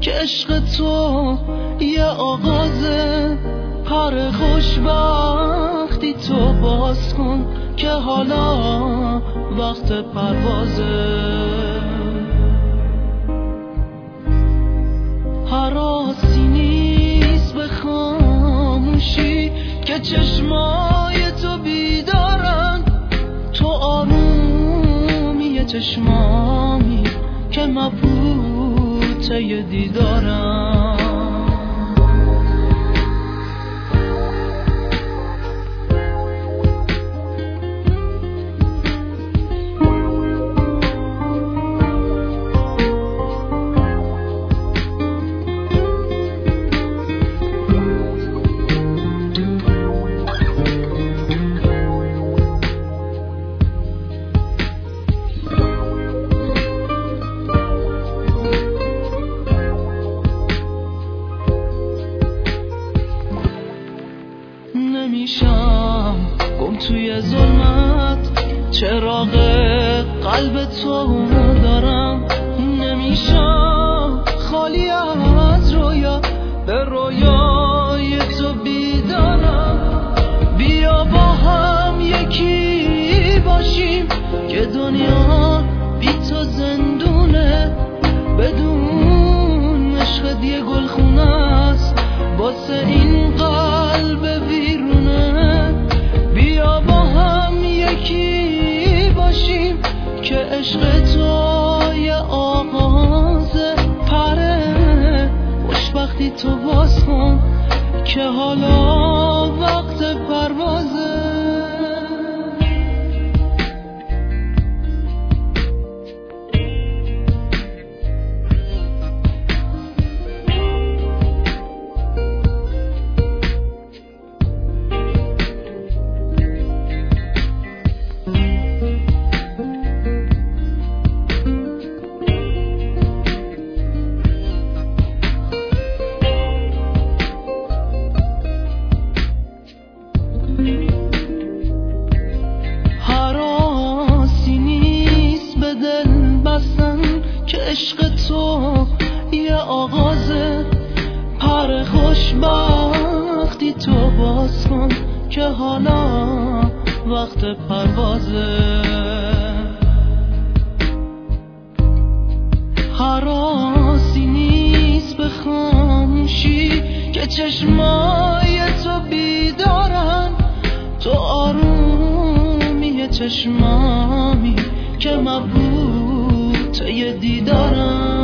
که عشق تو یه آغازه. پر خوشبختی تو باز کن که حالا وقت پروازه. حراسی نیست به خاموشی که چشمای تو بیدارن. تو آرومی چشمامی که مبهوته دیدارن. نمیشم گم توی ظلمت، چراغ قلب تو دارم. نمیشم خالی از رویا، به رویای تو بیدارم. بیا با هم یکی باشیم که دنیا بی تو زندونه. بدون عشقت یه گلخونه است واسه این قلب ویرونه. بیا با هم یکی باشیم که عشق تو یه آغازه. پره خوشبختی تو باز کن که حالا وقت پروازه. حراسی نیست به دل بستن که عشق تو یه آغازه. پر خوشبختی تو باز کن که حالا وقت پروازه. حراسی نیست به خاموشی که چشمای تو بیدارن. تو آرومی چشمامی که مبهوته دیدارن.